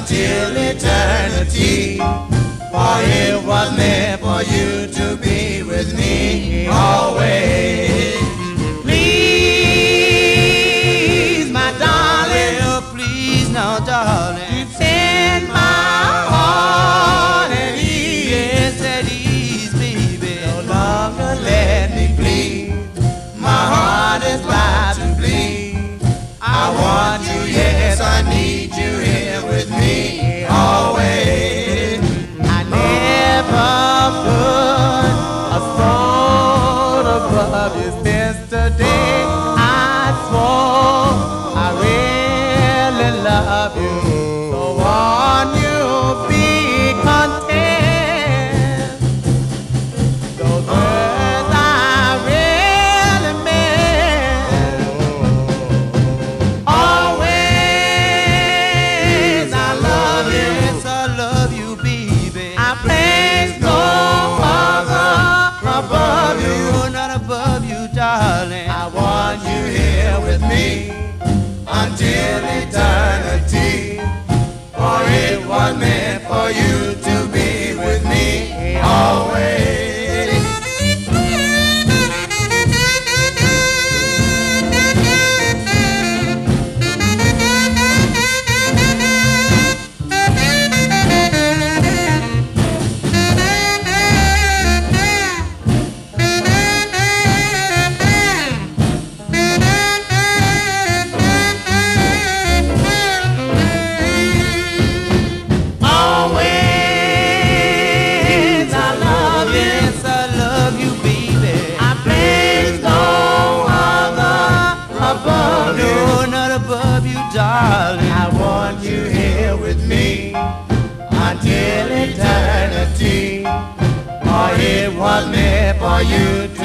until eternity. For it was meant for you to be with me always. Please, my darling, Well, please now, darling, in my heart at ease. yes, at ease, baby. No longer let me bleed. My heart is about to bleed. I want you, yes, I need you here with me always. I never put a stone above you since the day I swore I really love you. So won't you be content? Those words I really meant. Always I love you. Yes, I love you, baby. I place no other above you. You're not above you, darling. I want you here with me until eternity. For it was meant for you to be with me always. Always I love you. Yes, I love you, baby. I place no other above you. You're not above you, darling. I want you here with me until eternity. For it was meant for you